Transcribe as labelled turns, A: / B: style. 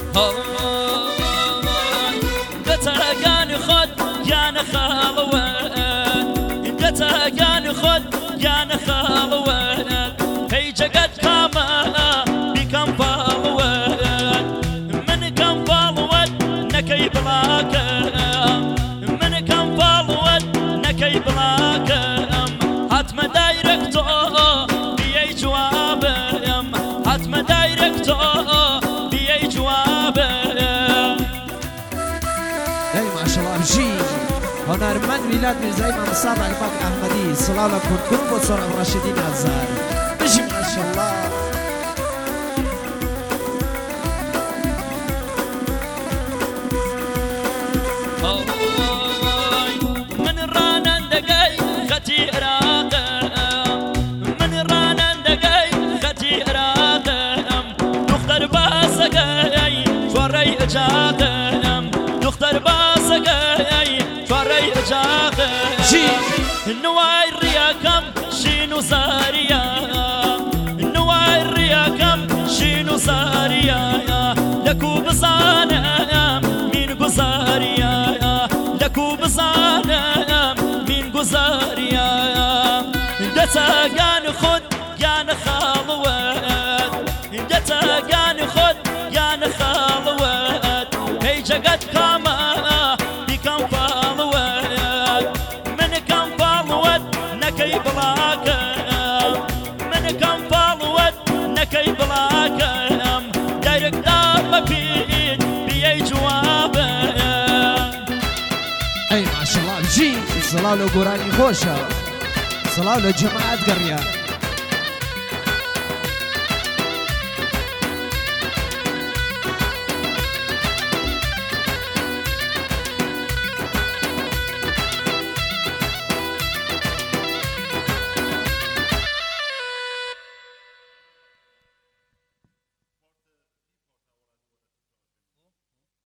A: دتاگان خود یان خالوان دتاگان خود یان خالوان هی جگت کاما بیکم فالوان من کم فالوان نکی بلاکم من کم فالوان نکی بلاکم حتما دایرکتو بیای جوابم حتما دایرکتو بیای جوابم.
B: ما شاء الله بجي هنرمند میلاد میرزایی امام صاحب عقبات احمدی صلاة لكم كل بصور الراشدين الزهر بجي ما شاء الله.
A: من رانا دقاي ختي راقم من رانا دقاي ختي راقم دختر باسقاي شوري اجاقم دختر باسقاي شوري اجاقم النواي رياكم شينو ساريا النواي رياكم شينو ساريا لكو بصانا من قصاريا لكو بصانا من قصاريا دتاقان خد يا نخالوات دتاقان خد يا نخالوات هي جقد كاما بكم فالوات من كم فالوات نكي بلاكم من كم فالوات نكي بلاكم دايرك دار بيد بيي جوابم.
B: اي ما شاء الله بجي صلاة لقراني خوشة صلاة لجماعة قرية